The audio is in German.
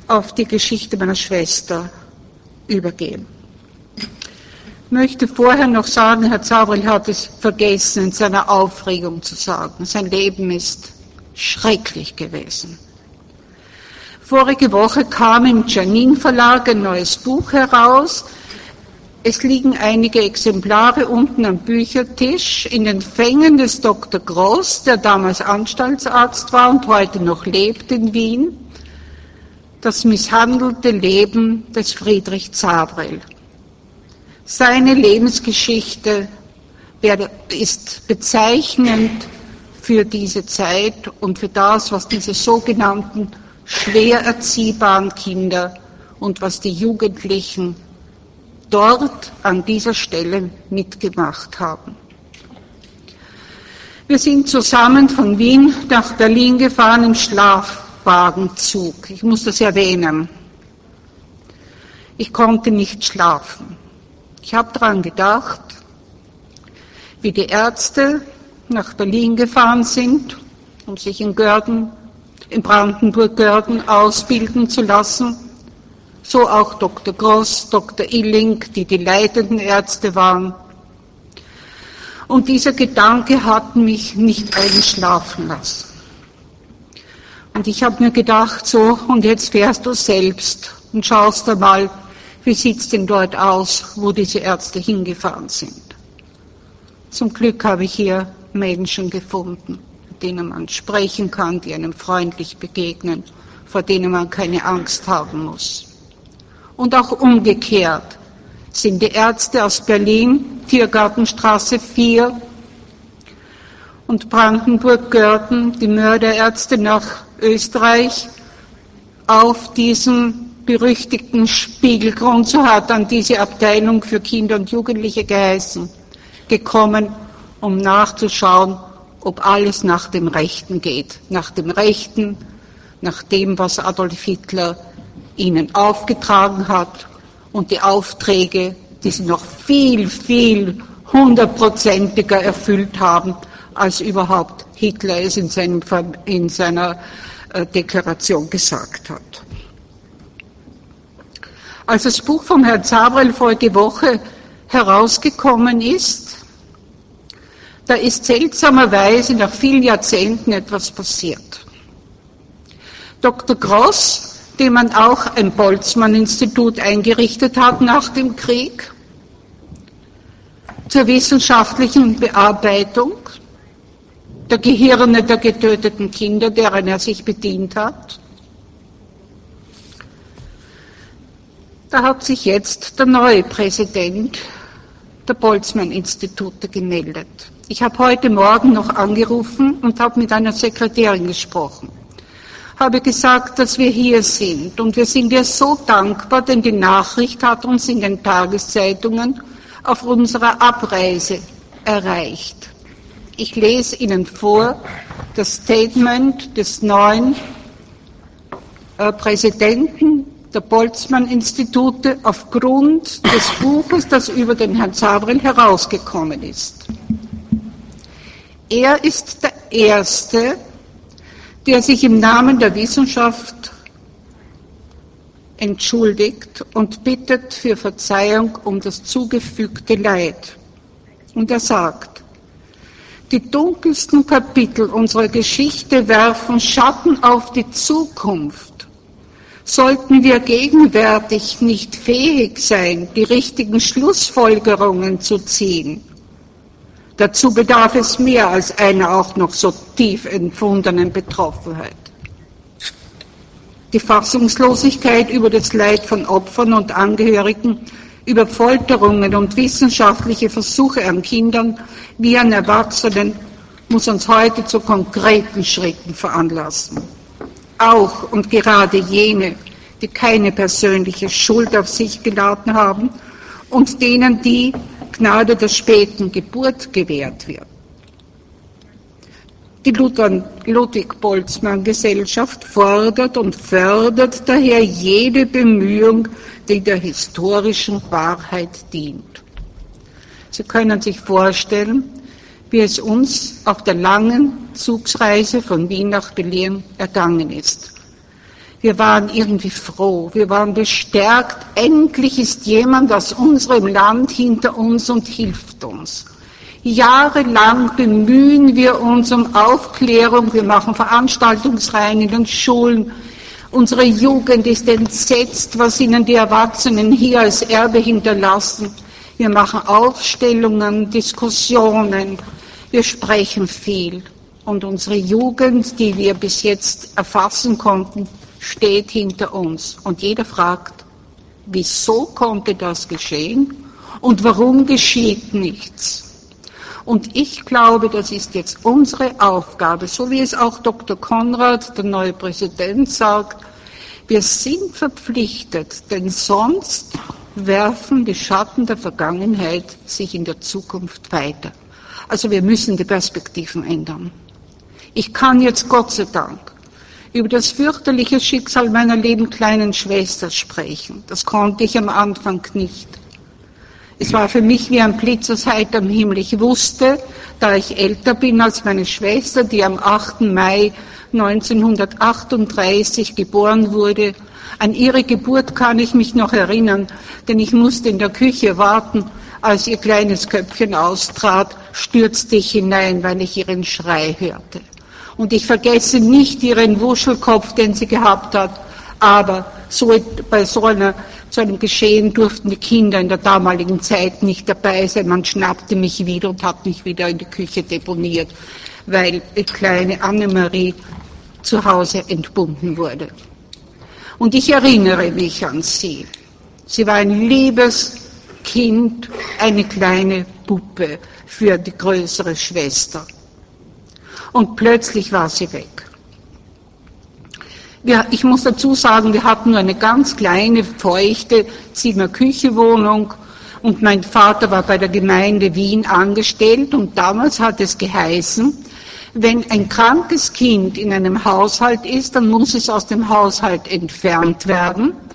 auf die Geschichte meiner Schwester übergehen. Ich möchte vorher noch sagen, Herr Zavrel hat es vergessen, in seiner Aufregung zu sagen. Sein Leben ist schrecklich gewesen. Vorige Woche kam im Janin Verlag ein neues Buch heraus. Es liegen einige Exemplare unten am Büchertisch in den Fängen des Dr. Gross, der damals Anstaltsarzt war und heute noch lebt in Wien. Das misshandelte Leben des Friedrich Zavrel. Seine Lebensgeschichte ist bezeichnend für diese Zeit und für das, was diese sogenannten schwer erziehbaren Kinder und was die Jugendlichen dort an dieser Stelle mitgemacht haben. Wir sind zusammen von Wien nach Berlin gefahren im Schlafwagenzug. Ich muss das erwähnen. Ich konnte nicht schlafen. Ich habe daran gedacht, wie die Ärzte nach Berlin gefahren sind, um sich in Brandenburg-Görden ausbilden zu lassen. So auch Dr. Gross, Dr. Illing, die leitenden Ärzte waren. Und dieser Gedanke hat mich nicht einschlafen lassen. Und ich habe mir gedacht, so, und jetzt fährst du selbst und schaust einmal, wie sieht's denn dort aus, wo diese Ärzte hingefahren sind. Zum Glück habe ich hier Menschen gefunden, mit denen man sprechen kann, die einem freundlich begegnen, vor denen man keine Angst haben muss. Und auch umgekehrt sind die Ärzte aus Berlin, Tiergartenstraße 4 und Brandenburg-Görden, die Mörderärzte nach Österreich, auf diesen berüchtigten Spiegelgrund, so hat dann diese Abteilung für Kinder und Jugendliche geheißen, gekommen, um nachzuschauen, ob alles nach dem Rechten geht. Nach dem Rechten, nach dem, was Adolf Hitler ihnen aufgetragen hat und die Aufträge, die sie noch viel, viel hundertprozentiger erfüllt haben, als überhaupt Hitler es in seiner Deklaration gesagt hat. Als das Buch von Herrn Zavrel vorige Woche herausgekommen ist, da ist seltsamerweise nach vielen Jahrzehnten etwas passiert. Dr. Gross, dem man auch ein Boltzmann-Institut eingerichtet hat nach dem Krieg, zur wissenschaftlichen Bearbeitung der Gehirne der getöteten Kinder, deren er sich bedient hat. Da hat sich jetzt der neue Präsident der Boltzmann-Institute gemeldet. Ich habe heute Morgen noch angerufen und habe mit einer Sekretärin gesprochen. Habe gesagt, dass wir hier sind und wir sind ihr so dankbar, denn die Nachricht hat uns in den Tageszeitungen auf unserer Abreise erreicht. Ich lese Ihnen vor das Statement des neuen Präsidenten der Boltzmann-Institute aufgrund des Buches, das über den Herrn Zavrel herausgekommen ist. Er ist der Erste, der sich im Namen der Wissenschaft entschuldigt und bittet für Verzeihung um das zugefügte Leid. Und er sagt, die dunkelsten Kapitel unserer Geschichte werfen Schatten auf die Zukunft. Sollten wir gegenwärtig nicht fähig sein, die richtigen Schlussfolgerungen zu ziehen, dazu bedarf es mehr als einer auch noch so tief empfundenen Betroffenheit. Die Fassungslosigkeit über das Leid von Opfern und Angehörigen, über Folterungen und wissenschaftliche Versuche an Kindern wie an Erwachsenen muss uns heute zu konkreten Schritten veranlassen. Auch und gerade jene, die keine persönliche Schuld auf sich geladen haben und denen die Gnade der späten Geburt gewährt wird. Die Ludwig-Boltzmann-Gesellschaft fordert und fördert daher jede Bemühung, die der historischen Wahrheit dient. Sie können sich vorstellen, wie es uns auf der langen Zugsreise von Wien nach Berlin ergangen ist. Wir waren irgendwie froh, wir waren bestärkt, endlich ist jemand aus unserem Land hinter uns und hilft uns. Jahrelang bemühen wir uns um Aufklärung, wir machen Veranstaltungsreihen in den Schulen. Unsere Jugend ist entsetzt, was ihnen die Erwachsenen hier als Erbe hinterlassen. Wir machen Aufstellungen, Diskussionen, wir sprechen viel. Und unsere Jugend, die wir bis jetzt erfassen konnten, steht hinter uns. Und jeder fragt, wieso konnte das geschehen und warum geschieht nichts? Und ich glaube, das ist jetzt unsere Aufgabe, so wie es auch Dr. Konrad, der neue Präsident, sagt, wir sind verpflichtet, denn sonst werfen die Schatten der Vergangenheit sich in der Zukunft weiter. Also wir müssen die Perspektiven ändern. Ich kann jetzt Gott sei Dank über das fürchterliche Schicksal meiner lieben kleinen Schwester sprechen. Das konnte ich am Anfang nicht. Es war für mich wie ein Blitz aus heiterem Himmel. Ich wusste, da ich älter bin als meine Schwester, die am 8. Mai 1938 geboren wurde, an ihre Geburt kann ich mich noch erinnern, denn ich musste in der Küche warten. Als ihr kleines Köpfchen austrat, stürzte ich hinein, weil ich ihren Schrei hörte. Und ich vergesse nicht ihren Wuschelkopf, den sie gehabt hat, aber bei so einem Geschehen durften die Kinder in der damaligen Zeit nicht dabei sein. Man schnappte mich wieder und hat mich wieder in die Küche deponiert, weil die kleine Annemarie zu Hause entbunden wurde. Und ich erinnere mich an sie. Sie war ein liebes Kind, eine kleine Puppe für die größere Schwester. Und plötzlich war sie weg. Ich muss dazu sagen, wir hatten nur eine ganz kleine, feuchte Zimmer-Küche-Wohnung und mein Vater war bei der Gemeinde Wien angestellt und damals hat es geheißen, wenn ein krankes Kind in einem Haushalt ist, dann muss es aus dem Haushalt entfernt werden